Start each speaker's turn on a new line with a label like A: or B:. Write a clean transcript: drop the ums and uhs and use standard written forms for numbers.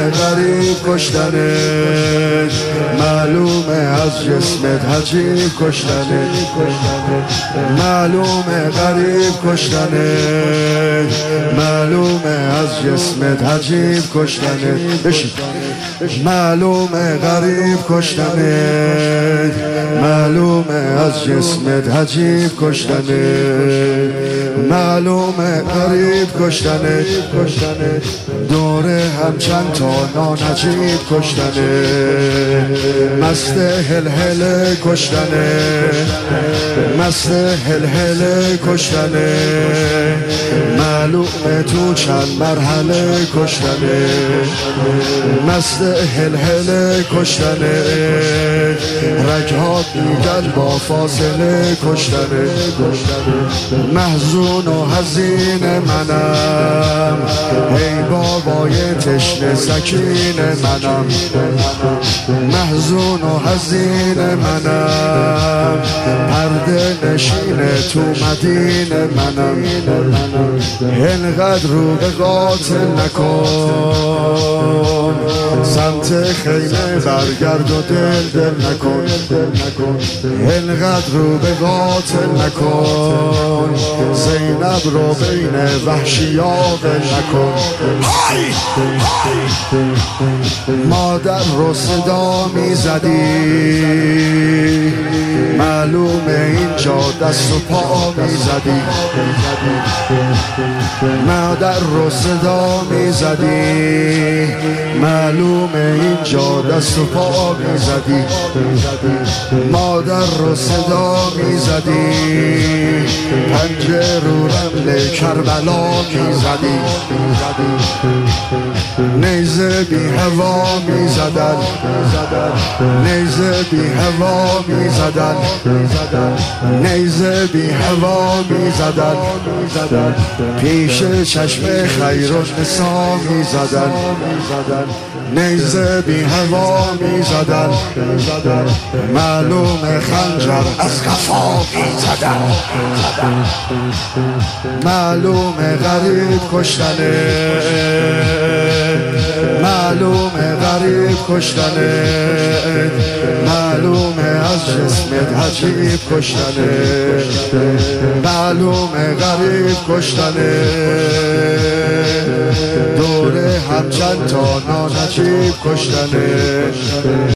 A: غریب کشتنه، معلومه از جسمت عجیب کشتنه، معلومه غریب کشتنه، معلومه از جسمت عجیب کشتنه، بشین معلومه غریب کشتنه، معلومه از جسمت عجیب کشتنه، معلومه غریب کشتنه، دوره هم چند تا نانجیب کشتنه، مست هل کشتنه، مست هل کشتنه، معلومه تو چند مرحله کشتنه، مست هل کشتنه، رگها دیگر با فاصله کشتنه، محزون و حزین منم، ای بابای تشنه سکین منم، محزون و حزین منم، پرده نشین تو مدین منم، اینقدر رو به قاتل نکن، سمت خیمه برگرد و دل نکن، اینقدر رو به قاتل نکن، زینب رو بین وحشیا ول نکن، مادر رو صدا می زدی، معلومه اینجا دست و پا می زدی، مادر رو صدا می زدی، معلومه اینجا دست و پا می زدی، مادر رو صدا می زدی، پنجه رو رمل کربلا می زدی، نیزه بی هوا می زدن، نیزه بی هوا می زدن، نیزه بی هوا می زدن، پیش چشم خیر النسا می زدن، نیزه بی هوا می زدن، معلوم خنجر از قفا می زدن، معلوم غریب کشتنه، معلوم غریب کشتنه، معلوم از جسمت عجیب کشتنه، معلوم غریب کشتنه، دوره هم چند تا نانجیب کشتنه.